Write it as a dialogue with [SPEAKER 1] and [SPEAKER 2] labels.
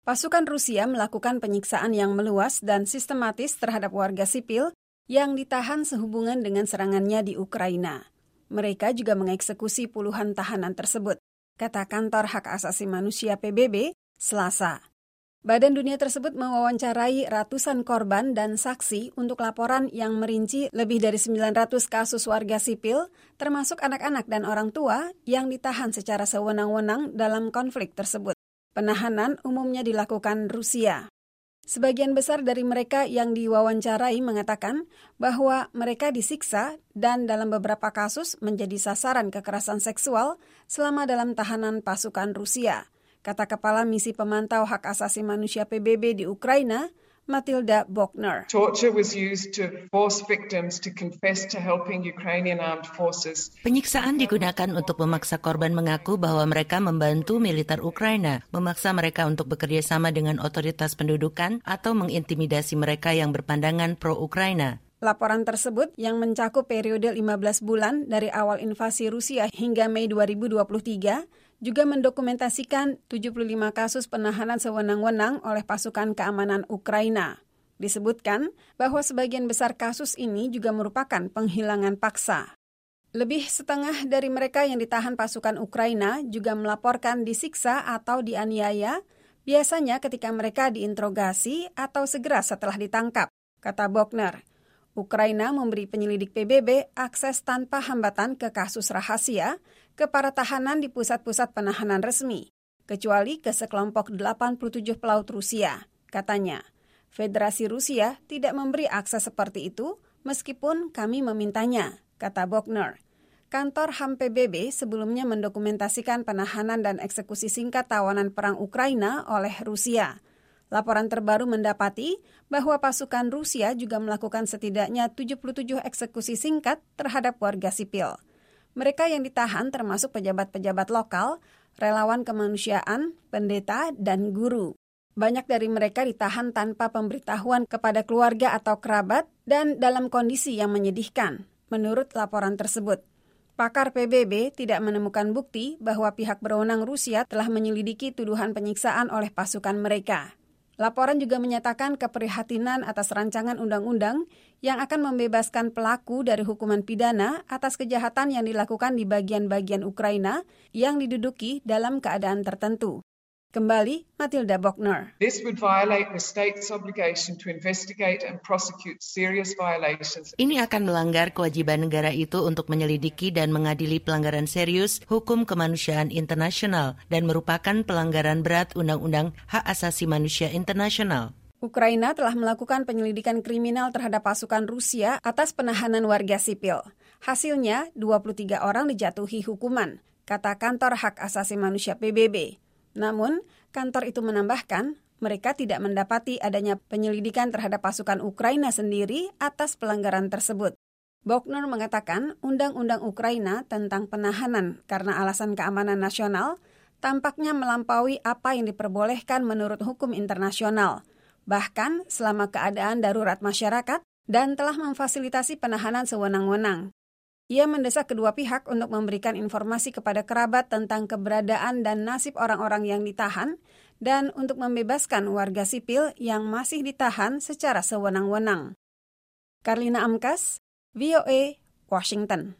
[SPEAKER 1] Pasukan Rusia melakukan penyiksaan yang meluas dan sistematis terhadap warga sipil yang ditahan sehubungan dengan serangannya di Ukraina. Mereka juga mengeksekusi puluhan tahanan tersebut, kata Kantor Hak Asasi Manusia PBB, Selasa. Badan Dunia tersebut mewawancarai ratusan korban dan saksi untuk laporan yang merinci lebih dari 900 kasus warga sipil, termasuk anak-anak dan orang tua yang ditahan secara sewenang-wenang dalam konflik tersebut. Penahanan umumnya dilakukan Rusia. Sebagian besar dari mereka yang diwawancarai mengatakan bahwa mereka disiksa dan dalam beberapa kasus menjadi sasaran kekerasan seksual selama dalam tahanan pasukan Rusia, kata Kepala Misi Pemantau Hak Asasi Manusia PBB di Ukraina, Matilda Bogner.
[SPEAKER 2] Torture was used to force victims to confess to helping Ukrainian armed forces.
[SPEAKER 3] Penyiksaan digunakan untuk memaksa korban mengaku bahwa mereka membantu militer Ukraina, memaksa mereka untuk bekerja sama dengan otoritas pendudukan atau mengintimidasi mereka yang berpandangan pro-Ukraina.
[SPEAKER 1] Laporan tersebut yang mencakup periode 15 bulan dari awal invasi Rusia hingga Mei 2023 juga mendokumentasikan 75 kasus penahanan sewenang-wenang oleh pasukan keamanan Ukraina. Disebutkan bahwa sebagian besar kasus ini juga merupakan penghilangan paksa. Lebih setengah dari mereka yang ditahan pasukan Ukraina juga melaporkan disiksa atau dianiaya, biasanya ketika mereka diinterogasi atau segera setelah ditangkap, kata Bogner. Ukraina memberi penyelidik PBB akses tanpa hambatan ke kasus rahasia ke para tahanan di pusat-pusat penahanan resmi, kecuali ke sekelompok 87 pelaut Rusia, katanya. Federasi Rusia tidak memberi akses seperti itu meskipun kami memintanya, kata Bogner. Kantor HAM PBB sebelumnya mendokumentasikan penahanan dan eksekusi singkat tawanan perang Ukraina oleh Rusia. Laporan terbaru mendapati bahwa pasukan Rusia juga melakukan setidaknya 77 eksekusi singkat terhadap warga sipil. Mereka yang ditahan termasuk pejabat-pejabat lokal, relawan kemanusiaan, pendeta, dan guru. Banyak dari mereka ditahan tanpa pemberitahuan kepada keluarga atau kerabat dan dalam kondisi yang menyedihkan, menurut laporan tersebut. Pakar PBB tidak menemukan bukti bahwa pihak berwenang Rusia telah menyelidiki tuduhan penyiksaan oleh pasukan mereka. Laporan juga menyatakan keprihatinan atas rancangan undang-undang yang akan membebaskan pelaku dari hukuman pidana atas kejahatan yang dilakukan di bagian-bagian Ukraina yang diduduki dalam keadaan tertentu. Kembali, Matilda Bogner.
[SPEAKER 2] This would violate the state's obligation to investigate and prosecute serious violations.
[SPEAKER 3] Ini akan melanggar kewajiban negara itu untuk menyelidiki dan mengadili pelanggaran serius hukum kemanusiaan internasional dan merupakan pelanggaran berat Undang-Undang Hak Asasi Manusia Internasional.
[SPEAKER 1] Ukraina telah melakukan penyelidikan kriminal terhadap pasukan Rusia atas penahanan warga sipil. Hasilnya, 23 orang dijatuhi hukuman, kata Kantor Hak Asasi Manusia PBB. Namun, kantor itu menambahkan, mereka tidak mendapati adanya penyelidikan terhadap pasukan Ukraina sendiri atas pelanggaran tersebut. Bogner mengatakan Undang-Undang Ukraina tentang penahanan karena alasan keamanan nasional tampaknya melampaui apa yang diperbolehkan menurut hukum internasional, bahkan selama keadaan darurat masyarakat dan telah memfasilitasi penahanan sewenang-wenang. Ia mendesak kedua pihak untuk memberikan informasi kepada kerabat tentang keberadaan dan nasib orang-orang yang ditahan dan untuk membebaskan warga sipil yang masih ditahan secara sewenang-wenang. Karlina Amkas, VOA, Washington.